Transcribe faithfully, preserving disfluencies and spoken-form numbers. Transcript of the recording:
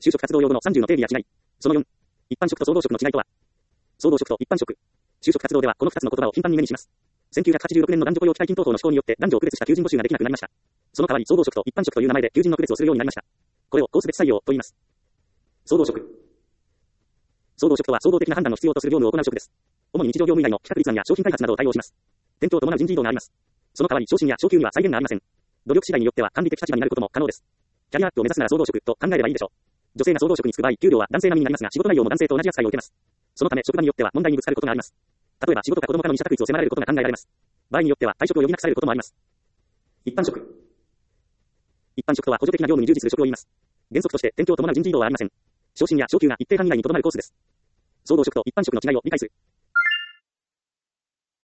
就職活動用語のさんじゅうの定義や違い。そのよん。一般職と総合職の違いとは。総合職と一般職。就職活動ではこのふたつの言葉を頻繁に目にします。せんきゅうひゃくはちじゅうろくねんの男女雇用機会均等法の施行によって男女を区別した求人募集ができなくなりました。その代わり総合職と一般職という名前で求人の区別をするようになりました。これをコース別採用と言います。総合職。総合職とは総合的な判断の必要とする業務を行う職です。主に日常業務以外の企画立案や商品開発などを対応します。転居を伴う人事異動があります。その代わり昇進や昇給には制限がありません。努力次第によっては管理的立場になることも可能です。キャリアアップを目指すなら総合職と考えればいいでしょう。女性が総合職に就く場合、給料は男性並みになりますが、仕事内容も男性と同じ扱いを受けます。そのため職場によっては問題にぶつかることがあります。例えば仕事か子供かの二者択一を迫られることが考えられます。場合によっては退職を余儀なくされることもあります。一般職。一般職とは補助的な業務に従事する職を言います。原則として転居を伴う人事異動はありません。昇進や昇給が一定範囲内にとどまるコースです。総合職と一般職の違いを理解する。